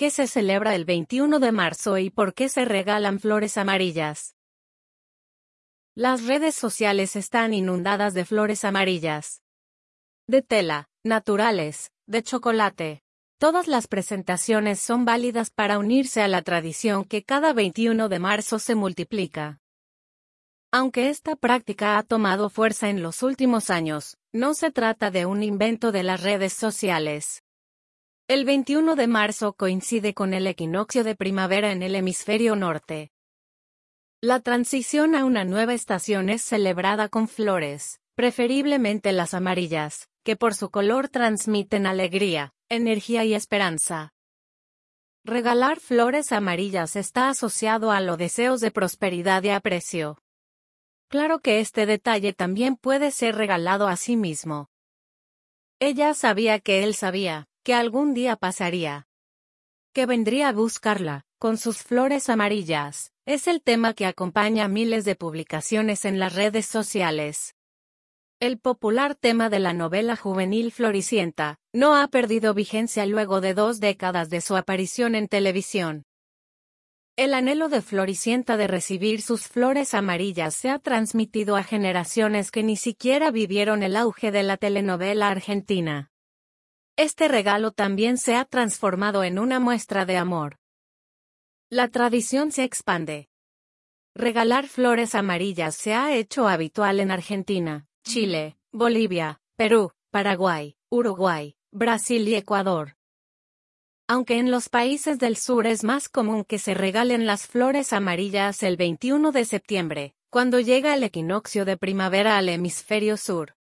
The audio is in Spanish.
¿Qué se celebra el 21 de marzo y por qué se regalan flores amarillas? Las redes sociales están inundadas de flores amarillas. De tela, naturales, de chocolate. Todas las presentaciones son válidas para unirse a la tradición que cada 21 de marzo se multiplica. Aunque esta práctica ha tomado fuerza en los últimos años, no se trata de un invento de las redes sociales. El 21 de marzo coincide con el equinoccio de primavera en el hemisferio norte. La transición a una nueva estación es celebrada con flores, preferiblemente las amarillas, que por su color transmiten alegría, energía y esperanza. Regalar flores amarillas está asociado a los deseos de prosperidad y aprecio. Claro que este detalle también puede ser regalado a sí mismo. Ella sabía que él sabía, que algún día pasaría. Que vendría a buscarla, con sus flores amarillas, es el tema que acompaña a miles de publicaciones en las redes sociales. El popular tema de la novela juvenil Floricienta, no ha perdido vigencia luego de 2 décadas de su aparición en televisión. El anhelo de Floricienta de recibir sus flores amarillas se ha transmitido a generaciones que ni siquiera vivieron el auge de la telenovela argentina. Este regalo también se ha transformado en una muestra de amor. La tradición se expande. Regalar flores amarillas se ha hecho habitual en Argentina, Chile, Bolivia, Perú, Paraguay, Uruguay, Brasil y Ecuador. Aunque en los países del sur es más común que se regalen las flores amarillas el 21 de septiembre, cuando llega el equinoccio de primavera al hemisferio sur.